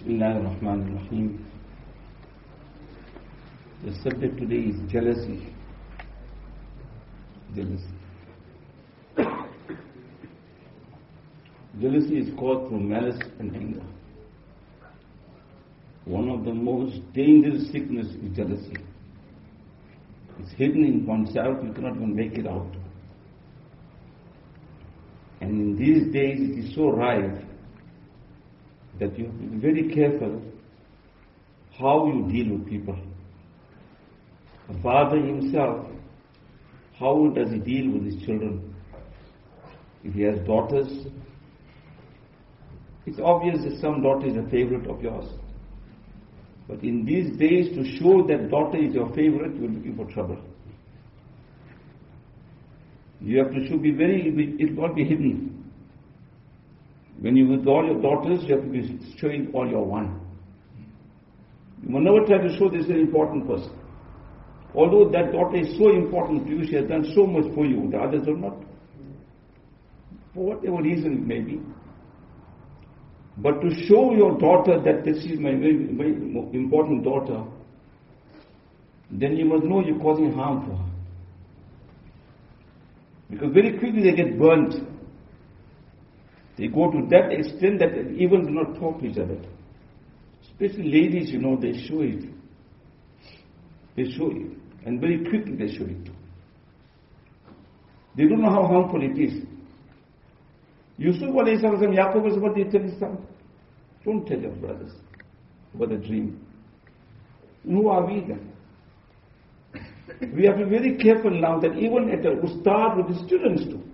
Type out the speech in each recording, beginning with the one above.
Bismillah ar-Rahman ar-Rahim. The subject today is jealousy. Jealousy. Jealousy is caused through malice and anger. One of the most dangerous sickness is jealousy. It's hidden in oneself, you cannot even make it out. And in these days it is so rife that you have to be very careful how you deal with people. A father himself, how does he deal with his children? If he has daughters, it's obvious that some daughter is a favorite of yours. But in these days, to show that daughter is your favorite, you're looking for trouble. You have to be it will not be hidden. When you with all your daughters, you have to be showing all your one. You must never try to show this is an important person. Although that daughter is so important to you, she has done so much for you, the others are not. For whatever reason it may be. But to show your daughter that this is my very, very important daughter, then you must know you're causing harm for her. Because very quickly they get burnt. They go to that extent that they even do not talk to each other. Especially ladies, they show it. They show it. And very quickly they show it too. They don't know how harmful it is. Yusuf alayhi salam, Yaqub was what they tell his son. Don't tell your brothers about the dream. Who are we then? We have to be very careful now that even at the ustad with the students too.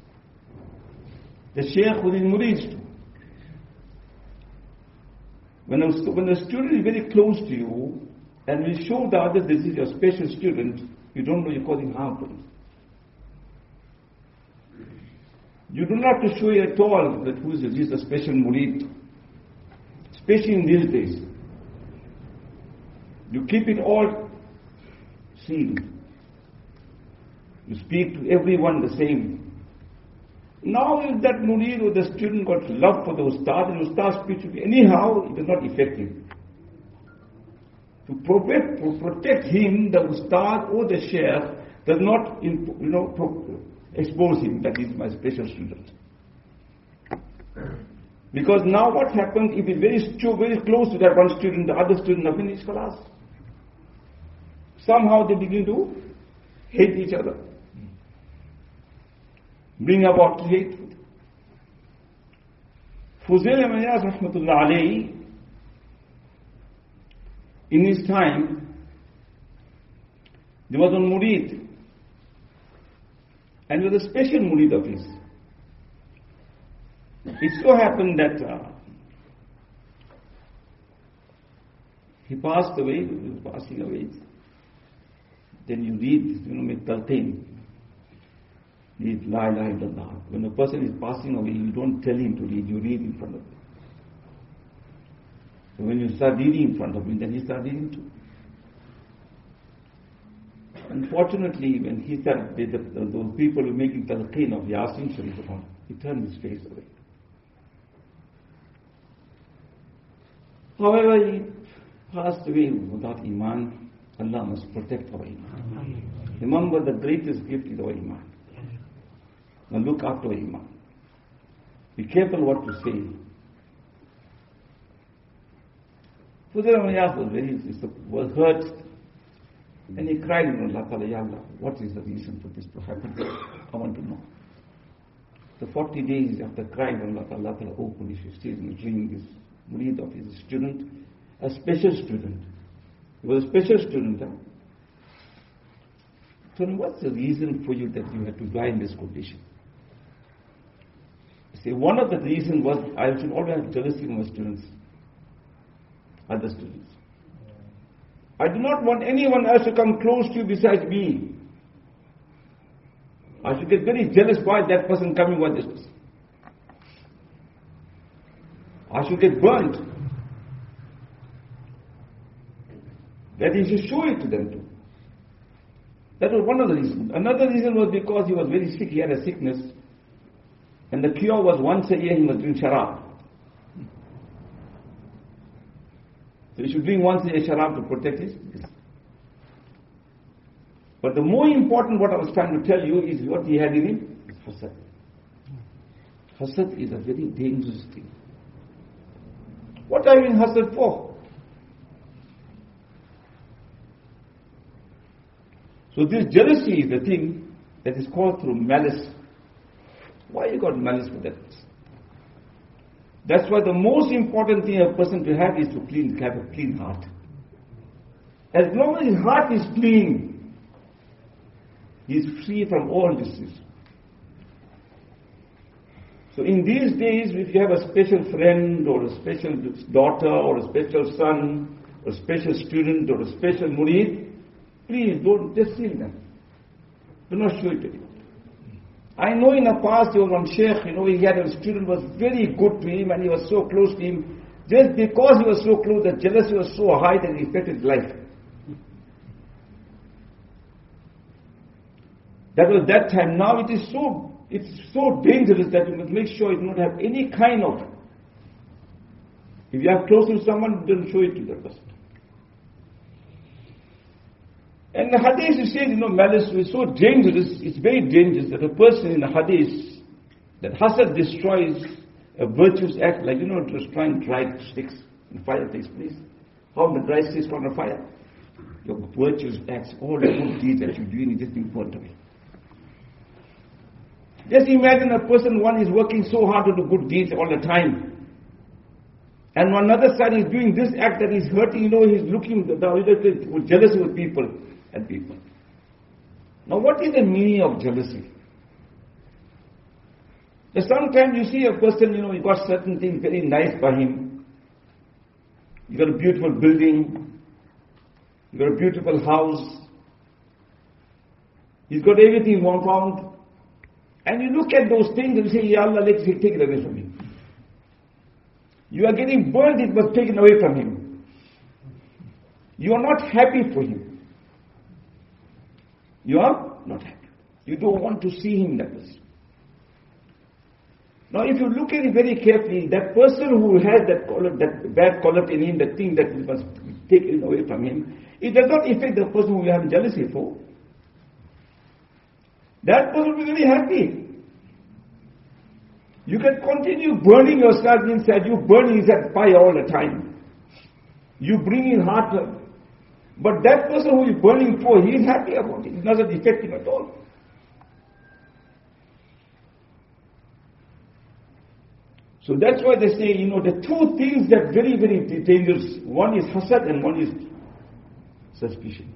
The sheikh with his murids too. When the student is very close to you and will show the others this is your special student, you don't know you're causing harm for him. You do not have to show it at all that who is this a special murid. Especially in these days. You keep it all sealed. You speak to everyone the same. Now if that murid or the student got love for the ustad, and ustad speaks to him anyhow, it is not effective. To protect him, the ustad or the sheikh does not expose him that he is my special student. Because now what happens if he's very close to that one student, the other student have finished class. Somehow they begin to hate each other. Bring about hatred. Fuzail ibn Iyas rahmatullah alayhi, in his time, there was a murid, and it was a special murid of his. It so happened that he passed away, he was passing away. Then you read, with talqeen, read La ilaha illallah. When a person is passing away, you don't tell him to read, you read in front of him. So when you start reading in front of him, then he starts reading too. Unfortunately, when he started, those people who were making talqeen of Yasin Sharif, he turned his face away. However, he passed away without Iman. Allah must protect our Iman. Remember, the greatest gift is our Iman. Now look after our Iman. Be careful what you say. Fuzail ibn Iyas was hurt, and he cried to Allah Ta'ala, Ya Allah, what is the reason for this to happen? I want to know. So 40 days after crying to Allah Ta'ala opened his face in a dream, this murid of his student, a special student. He was a special student. So what's the reason for you that you had to die in this condition? You see, one of the reasons was I should always have jealousy of my students, other students. I do not want anyone else to come close to you besides me. I should get very jealous why that person coming with this person. I should get burnt. That he should show it to them too. That was one of the reasons. Another reason was because he was very sick, he had a sickness. And the cure was once a year he must drink sharab. So he should drink once a sharab to protect his. But the more important, what I was trying to tell you, is what he had in him is hasad. Hasad is a very dangerous thing. What are you in hasad for? So this jealousy is the thing that is called through malice. Why you got malice for that? That's why the most important thing a person to have is to have a clean heart. As long as his heart is clean, he is free from all disease. So in these days, if you have a special friend or a special daughter or a special son or a special student or a special murid, please don't just see them. Do not show it to him. I know in the past there was one sheikh, he had a student who was very good to him and he was so close to him. Just because he was so close, the jealousy was so high that it affected his life. That was that time. Now it's so dangerous that you must make sure you don't have any kind of. If you are close to someone, don't show it to that person. And the hadith is saying, malice is so dangerous, it's very dangerous that a person in the hadith, that hasad destroys a virtuous act, like, just trying to dry sticks and fire takes place. How the dry sticks on a fire? Your virtuous acts, all the good deeds that you're doing, is just being burnt away. Just imagine a person, one is working so hard to do good deeds all the time. And on another side, he's doing this act that is hurting, he's looking with jealousy with people. At people. Now what is the meaning of jealousy? Sometimes you see a person, he got certain things very nice by him. You got a beautiful building, you got a beautiful house, he's got everything in one pound. And you look at those things and you say, Ya Allah, let's take it away from him. You are getting burned, it was taken away from him. You are not happy for him. You are not happy. You don't want to see him that person. Now if you look at it very carefully, that person who has that bad quality in him, that thing that we must take it away from him, it does not affect the person who you have jealousy for. That person will be very happy. You can continue burning yourself inside, you burn inside fire all the time. You bring in hard. But that person who is burning for, he is happy about it. It doesn't affect him at all. So that's why they say, the two things that are very, very dangerous. One is hasad and one is suspicion.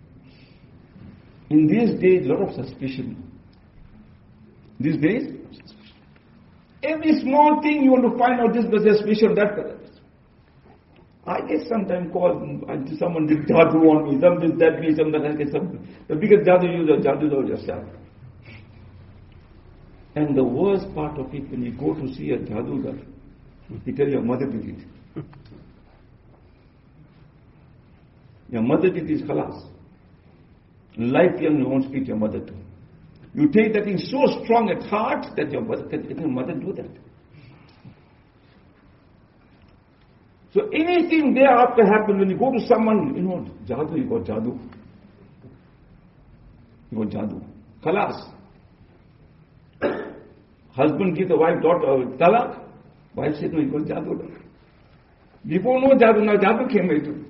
In these days, a lot of suspicion. These days, every small thing you want to find out, this was suspicion, that. I get sometimes calls, someone did jadoo on me, something that me, something I get something. The biggest jadoo you are jadoo on yourself. And the worst part of it, when you go to see a jadoogar, he tells your mother did it. Your mother did this khalas. Life young, you won't speak to your mother too. You take that thing so strong at heart that your mother do that. So anything thereafter happens when you go to someone, jadoo, you got jadoo. You got jadoo. Khalas. Husband gives the wife daughter talaq. Wife said, no, you got jadoo. Before no jadoo, now jadoo came into.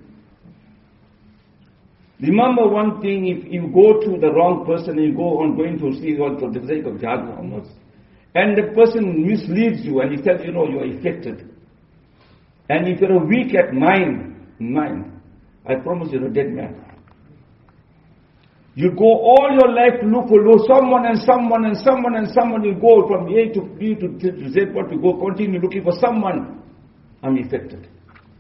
Remember one thing, if you go to the wrong person and you go on going to see God for the sake of jadoo, and the person misleads you and he tells you are affected. And if you're weak at mind, I promise you're a dead man. You go all your life to look for someone and someone and someone and someone. You go from A to B to Z, what you go, continue looking for someone. I'm affected.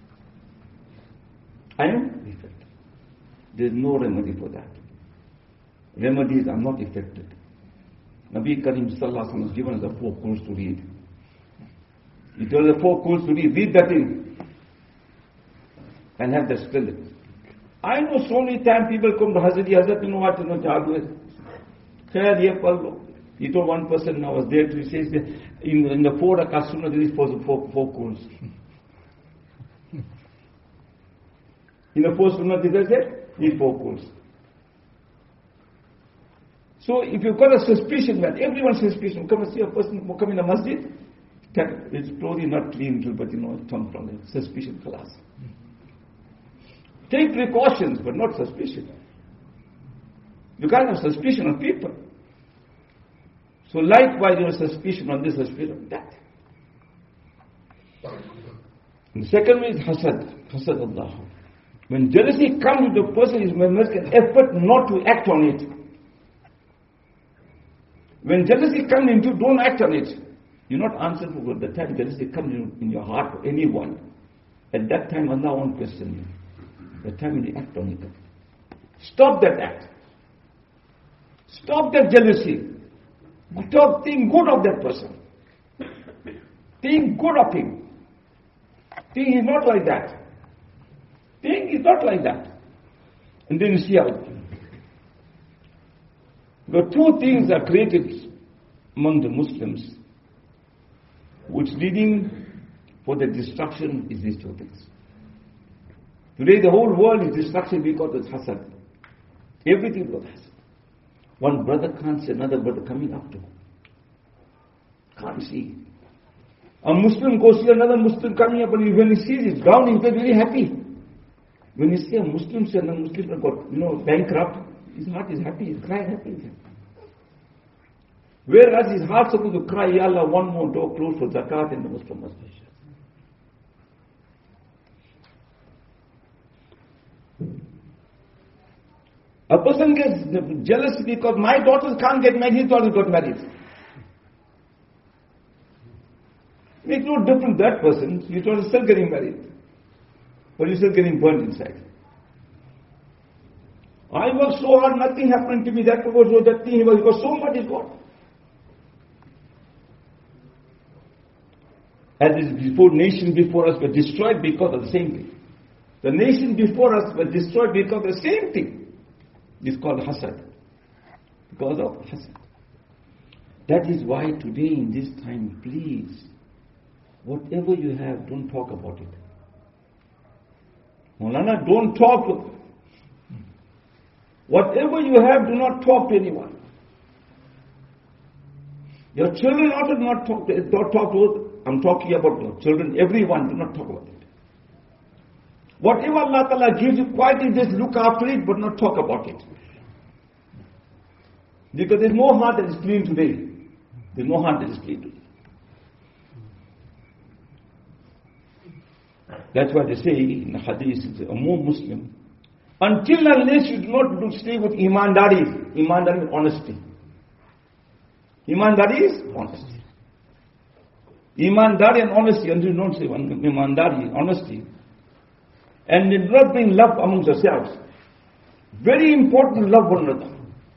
I am affected. There's no remedy for that. Remedies are not affected. Nabi Karim Sallallahu Alaihi Wasallam has given us the 4 Quls to read. He told the 4 Quls to read that in and have the strength. I know so many times people come to Hazrat, you know what, jadoo is. He told one person, I was there, he says, in the 4 rakat sunnah, there is 4 Quls. In the first sunnah, they said, need 4 coals. So if you've got a suspicion, that everyone's suspicion, come and see a person who come in a masjid, it's probably not clean, but it comes from it. Suspicion, khalas. Take precautions, but not suspicion. You can't have suspicion on people. So likewise, your suspicion on this, suspicion on that. And the second one is hasad. Hasad Allah. When jealousy comes to the person, he must make an effort not to act on it. When jealousy comes into, don't act on it. You're not answerable for the time jealousy comes in your heart for anyone. At that time, Allah won't question you. The time when you act on it. Stop that act. Stop that jealousy. Think good of that person. Think good of him. Think he's not like that. Think he's not like that. And then you see how. The 2 things are created among the Muslims, which leading for the destruction is these 2 things. Today the whole world is destruction because of hasad. Everything was hasad. One brother can't see another brother coming up to. Can't see. A Muslim goes see another Muslim coming up, and when he sees it down, he gets very happy. When you see a Muslim see another Muslim got, bankrupt, his heart is happy, he's crying happy. Whereas his heart's supposed to cry, Ya Allah, one more door closed for zakat in the Muslim masjid. A person gets jealous because my daughters can't get married, his daughters got married. Makes no difference that person, your daughter is still getting married. But you're still getting burned inside. I worked so hard, nothing happened to me, that was that thing, he got so much, he's got. As is before, nations before us were destroyed because of the same thing. The nations before us were destroyed because of the same thing. It's called hasad. Because of hasad. That is why today in this time, please, whatever you have, don't talk about it. Maulana, don't talk. Whatever you have, do not talk to anyone. Your children ought to not talk to, don't talk to. I'm talking about your children, everyone, do not talk about it. Whatever Allah Ta'ala gives you, quietly just look after it, but not talk about it. Because there's no heart that is clean today. There's no heart that is clean today. That's why they say in the hadith, a more Muslim, until unless you do not stay with imandari. Imandari is honesty. Imandari is honesty. Imandari and honesty, and you don't say imandari, honesty. And it not being love amongst yourselves. Very important to love one another.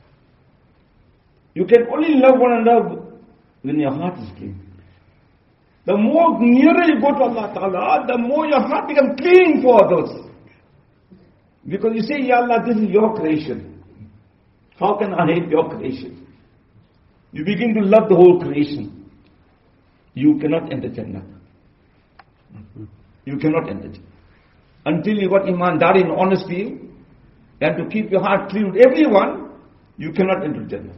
You can only love one another when your heart is clean. The more nearer you go to Allah Ta'ala, the more your heart becomes clean for others. Because you say, Ya Allah, this is your creation. How can I hate your creation? You begin to love the whole creation. You cannot enter Jannah. You cannot enter Jannah. Until you got imandari and honesty, and to keep your heart clean with everyone, you cannot enter Jannah.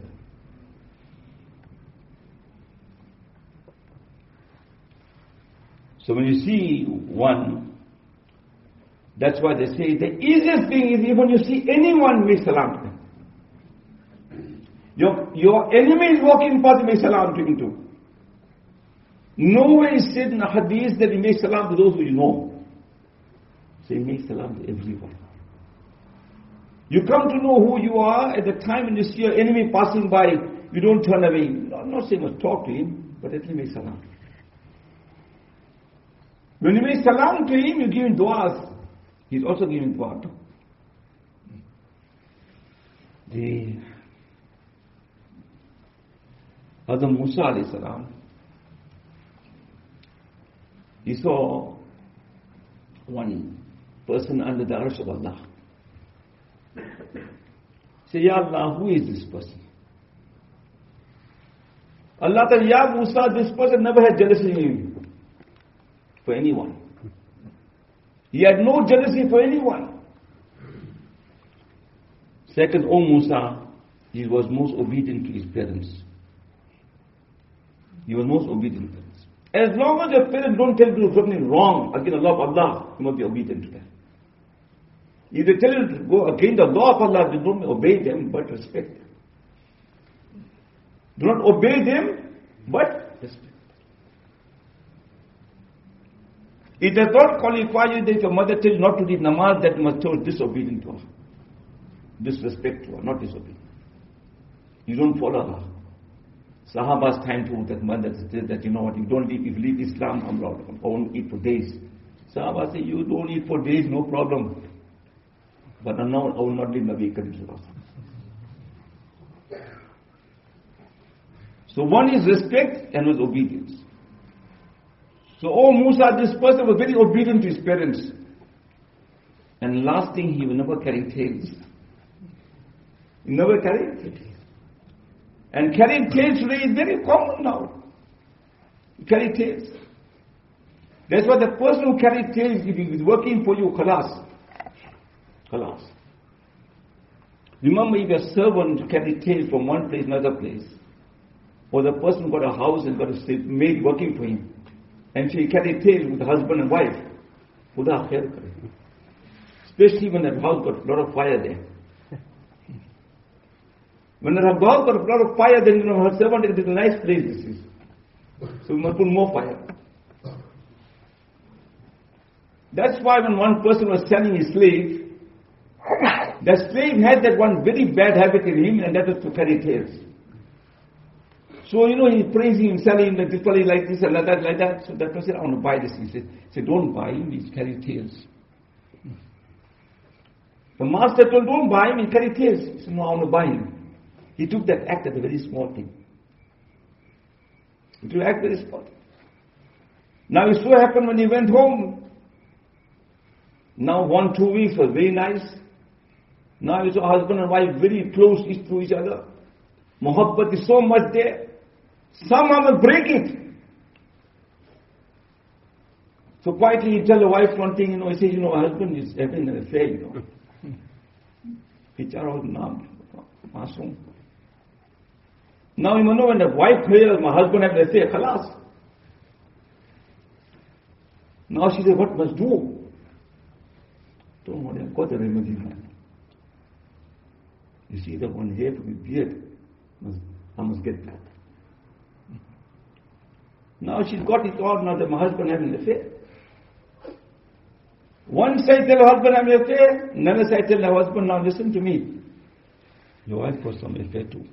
So when you see one, that's why they say the easiest thing is even you see anyone, make salam to him. Your enemy is walking past, make salam to him too. Nowhere is said in the hadith that he makes salam to those who you know. So he makes salam to everyone. You come to know who you are at the time when you see your enemy passing by, you don't turn away. I'm not saying to talk to him, but at least make salam. When you make salam to him, you give him du'as. He's also giving dua. The Hazrat Musa alayhi salam, he saw one person under the arsh of Allah. Say, Ya Allah, who is this person? Allah said, Ya Musa, this person never had jealousy in him for anyone. He had no jealousy for anyone. Second, Musa, he was most obedient to his parents. He was most obedient to parents. As long as your parents don't tell you to do something wrong against the law of Allah, you must be obedient to them. If they tell you to go against the law of Allah, you don't obey them, but respect them. Do not obey them, but respect them. It does not qualify you that if your mother tells you not to read namaz, that you must show disobedient to her. Disrespect to her, not disobedient. You don't follow her. Sahaba's time to that mother said that, you know what, you don't leave, if you leave Islam, I won't eat for days. Sahaba say, you don't eat for days, no problem. But now I will not leave Nabi Karim Sallallahu Alaihi Wasallam. So one is respect and was obedience. So, Musa, this person was very obedient to his parents. And last thing, he will never carry tails. He never carried tails. And carrying tails today is very common now. You carry tails. That's why the person who carries tails, if he is working for you, khalas. Khalas. Remember, if your servant carry tails from one place to another place, or the person got a house and got a maid working for him, and she carried tails with the husband and wife, Khuda khair kare. Especially when that house got a lot of fire there. When her house got a lot of fire, then her servant, it is a nice place this is. So we must put more fire. That's why when one person was selling his slave, the slave had that one very bad habit in him, and that was to carry tails. So, he's praising him, selling him, this fellow like this and like that. So that person said, I want to buy this. He said, don't buy him, he's carrying tails. The master told, don't buy him, he carries tails. He said, no, I want to buy him. He took that act as a very small thing. He took act very small thing. Now it so happened when he went home, now 1-2 weeks was very nice. Now he saw husband and wife very close to each other. Muhabbat is so much there. Somehow must break it. So quietly he tell the wife one thing, he says, my husband is having an affair, Now you know when the wife hears my husband having an affair, khalas. Now she says, what must do? Don't worry, I've got a remedy, man. You see the one hair from his beard, I must get that. Now she's got it all, now that my husband having an affair. One side tell her husband having an affair, another side tell her husband, now listen to me. Your wife got some affair too.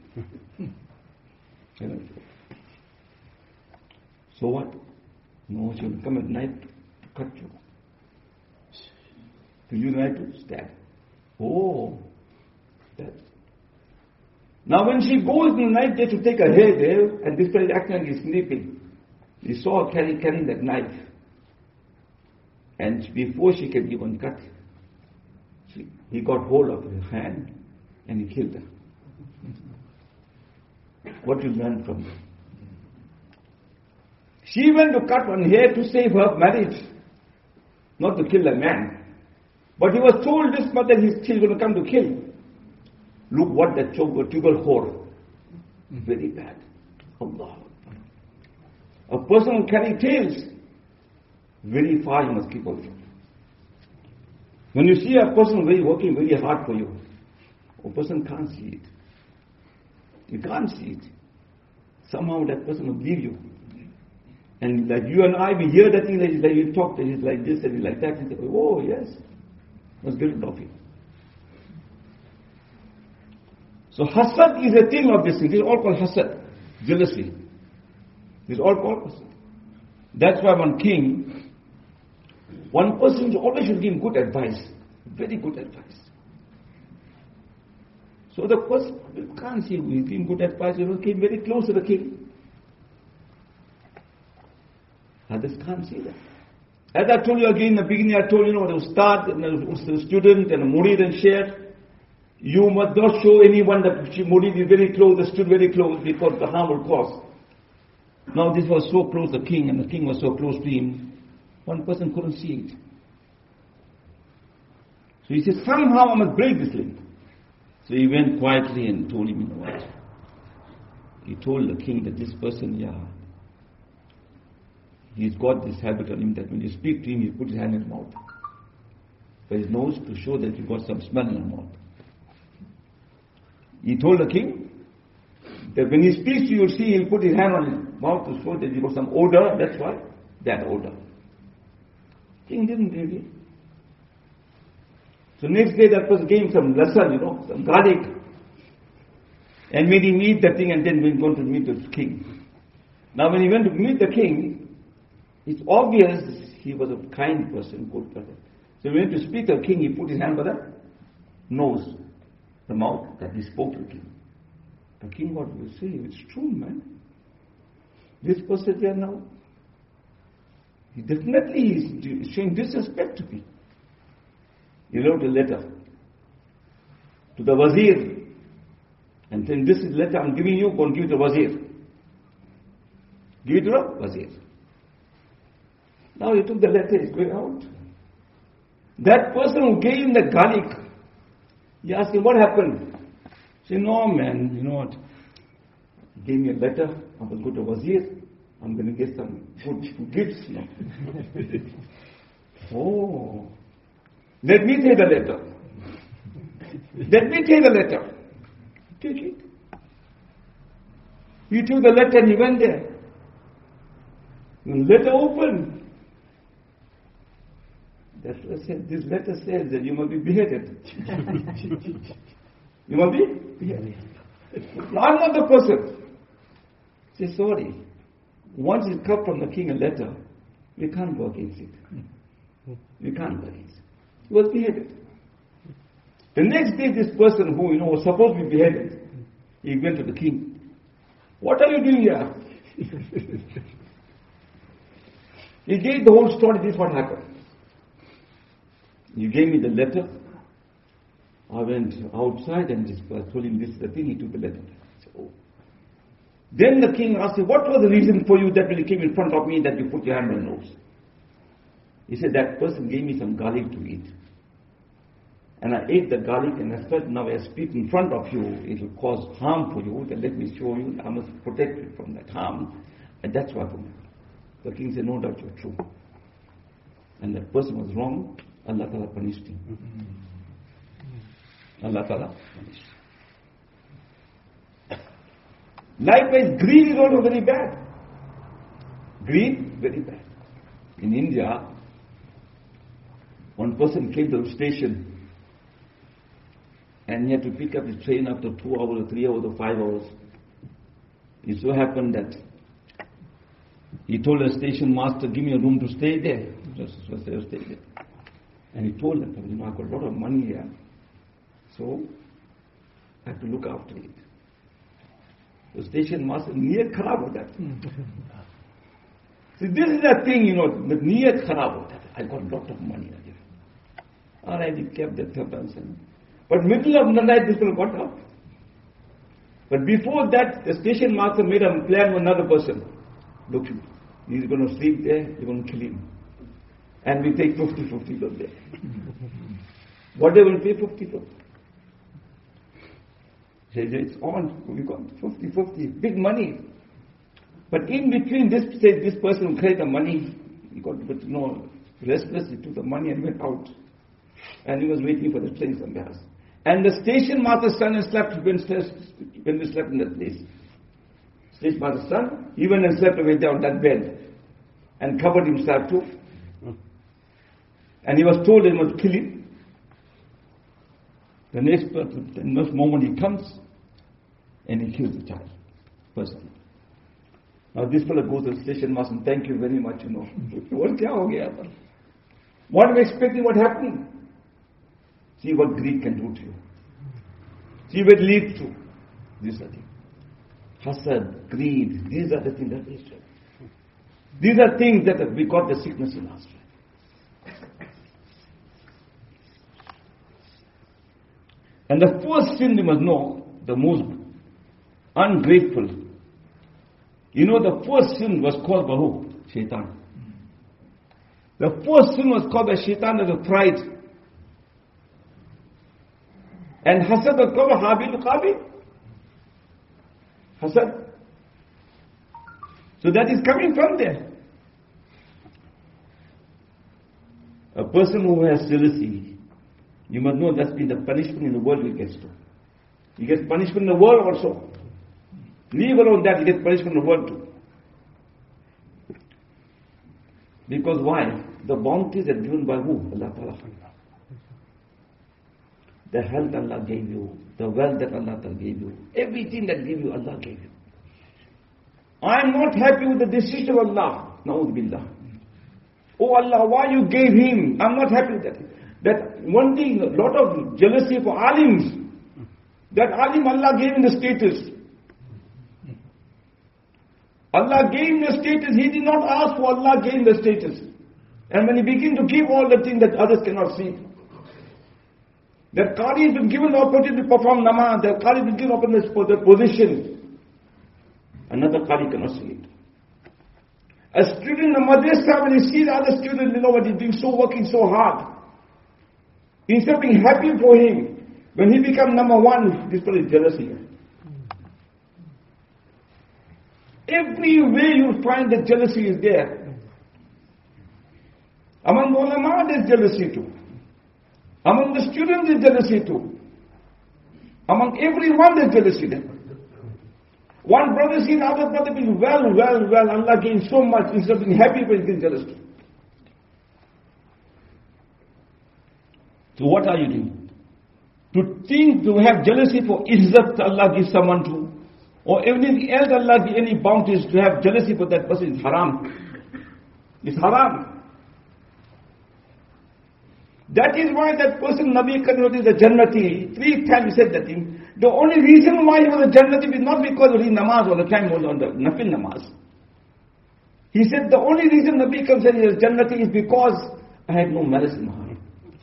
So what? No, she will come at night to cut you. To use the knife to stab. Oh, that. Now when she goes in the night there to take her hair there, and this fellow is acting like he's sleeping, he saw her carrying that knife. And before she can even cut, he got hold of her hand and he killed her. What you learn from that? She went to cut one hair to save her marriage, not to kill a man. But he was told this mother she's going to come to kill. Look what that tugal whore. Very bad. Allah. A person who carries tails, very far you must keep away from. When you see a person working very hard for you, a person can't see it. You can't see it. Somehow that person will leave you. And like you and I, we hear that thing, like you talk, that he's like this and he's like that, and say, oh yes, must get rid of him. So hasad is a thing of this thing. This is all called hasad, jealousy. This is all called hasad. That's why one person always should give him good advice, very good advice. So the person can't see who is giving good advice, came very close to the king. Others can't see that. As I told you again in the beginning, I told you, the ustad, the student and the murid and sheikh, you must not show anyone that murid is very close, the student very close, because the harm will cause. Now this was so close to the king, and the king was so close to him, one person couldn't see it. So he said, somehow I must break this link. So he went quietly and told him, you know what? He told the king that this person, he's got this habit on him that when you speak to him, he put his hand in his mouth. For his nose to show that you've got some smell in your mouth. He told the king that when he speaks to you, you'll see he'll put his hand on his mouth to show that you've got some odor. That's why, that odor. King didn't really. So next day that person gave him some lasan, some garlic. And made him eat the thing and then went on to meet the king. Now when he went to meet the king, it's obvious he was a kind person, good person. So when he went to speak to the king, he put his hand by the nose, the mouth, that he spoke to the king. The king what will say, it's true, man. This person there now, he definitely is showing disrespect to me. He wrote a letter to the wazir. And then this letter I'm giving you, go and give it to the wazir. Give it to the wazir. Now he took the letter, he's going out. That person who gave him the garlic, he asked him, what happened? He said, no man, you know what? He gave me a letter, I will go to wazir, I'm going to get some good gifts now. Oh, let me take the letter. Let me take the letter. Take it. He took the letter and he went there. When the letter opened, this letter says that you must be beheaded. You must be beheaded. I'm not the person. Say sorry. Once it comes from the king a letter, we can't go against it. We can't go against it. He was beheaded. The next day, this person who was supposed to be beheaded, he went to the king. What are you doing here? He gave the whole story. This is what happened. You gave me the letter. I went outside and just told him this is the thing. He took the letter. Said, oh. Then the king asked him, what was the reason for you that when you came in front of me that you put your hand on your nose? He said, that person gave me some garlic to eat. And I ate the garlic and I felt now I speak in front of you, it will cause harm for you. Then let me show you, I must protect you from that harm. And that's what happened. The king said, no doubt you're true. And that person was wrong. Allah Ta'ala punished him. Allah Ta'ala punished him. Likewise, greed is also very bad. Greed, very bad. In India, one person came to the station and he had to pick up his train after 2 hours or 3 hours or 5 hours. It so happened that he told the station master, give me a room to stay there. Just stay there. And he told them, I've got a lot of money here, so I have to look after it. The station master, niyat kharab hota hai. See, this is the thing, the niyat kharab hota hai. I got a lot of money. Alright, he kept that person. But middle of the night, this fellow got up. But before that, the station master made a plan with another person. Look, he's going to sleep there, you're going to kill him. And we take 50-50 of there. Whatever we pay, 50-50. It's on, we got 50-50, big money. But in between this person who created the money, he got a bit restless, he took the money and went out. And he was waiting for the train somewhere else. And the station master's son slept when we slept in that place. Station master's son, he went and slept away there on that bed. And covered himself too. And he was told he must kill him. The next moment he comes and he kills the child. Person. Now this fellow goes to the station master and thank you very much, What kya ho gaya? What are we expecting? What happening? See what greed can do to you. See what it leads to. These are things. Hasad, greed, these are the things that leads to. These are things that we got the sickness in us. And the first sin we must know, the most ungrateful. The first sin was caused by who? Shaitan. The first sin was caused by Shaitan as a pride. And hasad will cover Habil Qabil. Hasad. So that is coming from there. A person who has jealousy, you must know that's been the punishment in the world he gets to. He gets punishment in the world also. Leave alone that, he gets punishment in the world too. Because why? The bounties are given by who? Allah Ta'ala. The health Allah gave you, the wealth that Allah Ta'ala gave you, everything that gave you, Allah gave you. I am not happy with the decision of Allah. Na'udhu billah. Oh Allah, why you gave him? I'm not happy with that. That one thing, a lot of jealousy for alims. That alim Allah gave him the status. Allah gave him the status. He did not ask for, Allah gave him the status. And when he began to give all the things that others cannot see. That Qari has been given the opportunity to perform namaz. That Qari has been given opportunity for the position. Another Qari cannot see it. A student in the madrasa, when he sees other students, what he's doing, working so hard. Instead of being happy for him, when he becomes number one, this person is jealousy. Every way you find that jealousy is there. Among the ulama, there's jealousy too. Among the students, there's jealousy too. Among everyone, there's jealousy there. One brother sees other brother being well, Allah gains so much, instead of being happy, but he's jealous too. So what are you doing? To think, to have jealousy for izzat Allah gives someone to, or anything else Allah gives any bounties, to have jealousy for that person is haram. It's haram. That is why that person, Nabi Karim is a Jannati. 3 times he said that thing. The only reason why he was a Jannati is not because he namaz all the time, was on the nafil namaz. He said the only reason Nabi Karim said he was Jannati is because I had no malice in my heart.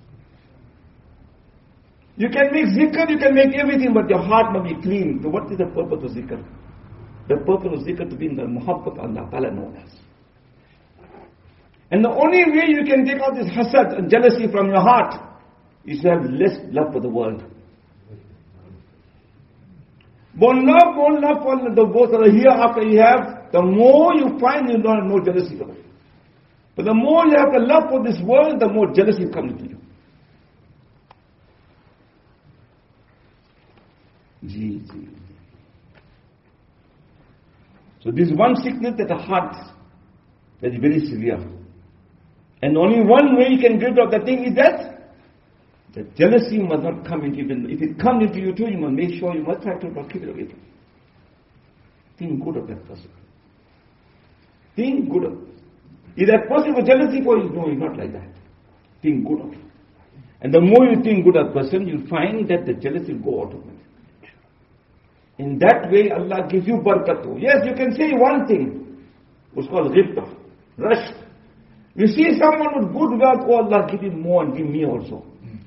You can make zikr, you can make everything, but your heart must be clean. So what is the purpose of zikr? The purpose of zikr to be in the muhabbat Allah Ta'ala known as. And the only way you can take out this hasad and jealousy from your heart is to have less love for the world. More love for the both of the hereafter you have, the more you find you don't have no jealousy for it. But the more you have the love for this world, the more jealousy comes into you. So this is one sickness that the heart that is very severe. And only one way you can get rid of that thing is that the jealousy must not come into you. If it comes into you too, you must make sure you must try to keep it away. Think good of that person. Think good of it. Is that person with jealousy for you? No, he's not like that. Think good of it. And the more you think good of a person, you'll find that the jealousy will go automatically. In that way, Allah gives you barakatuh. Yes, you can say one thing. It's called ghibta. Rush. You see someone with good wealth, oh Allah, give him more and give me also.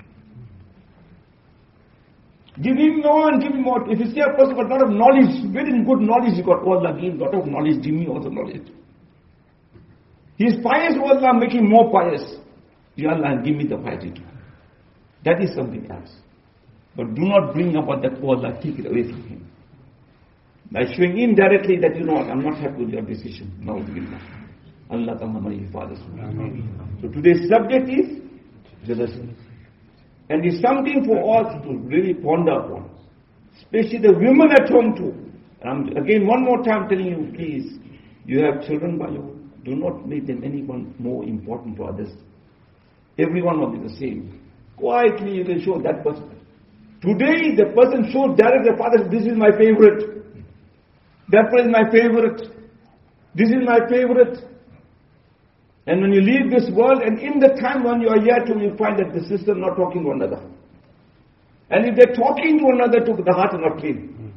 Give him more and give him more. If you see a person with a lot of knowledge, very good knowledge, you got, oh Allah, give him a lot of knowledge, give me also knowledge. He is pious, oh Allah, make him more pious. Ya Allah, give me the piety too. That is something else. But do not bring about that, oh Allah, take it away from him. By showing indirectly that you know what, I'm not happy with your decision. Na'udhu Allah Ta'ala may Father. So today's subject is jealousy. And it's something for all to really ponder upon. Especially the women at home too. And I'm again one more time telling you, please, you have children by you. Do not make them anyone more important to others. Everyone will be the same. Quietly you can show that person. Today the person shows directly the father, this is my favorite. That person is my favorite. This is my favorite. And when you leave this world, and in the time when you are here to, you find that the sisters are not talking to one another. And if they're talking to one another, the heart is not clean.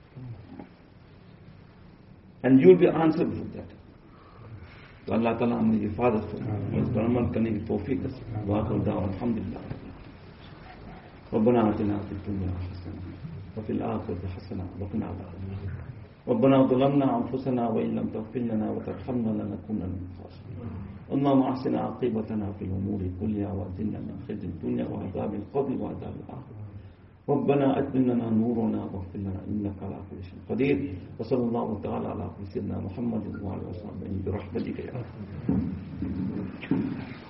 And you will be answered for that. So Allah Ta'ala may your fathers for amal karne ki tawfiq nas. Wa akhir da'wan alhamdulillah. ربنا آتنا في الدنيا حسنة وفي الآخرة حسنة وقنا عذاب النار. ربنا ظلمنا أنفسنا وإن لم تغفر لنا وترحمنا لنكونن من الخاسرين. اللهم أحسن عاقبتنا في الأمور كلها وأجرنا من خزي الدنيا وعذاب القبر وعذاب الآخرة. रब्बना अतिम लना नूरना वग़फिर लना इन्नका अला कुल्लि शैइन क़दीर व सल्लल्लाहु तआला अला सय्यिदिना मुहम्मद व आलिहि व सह्बिहि बिरहमतिका या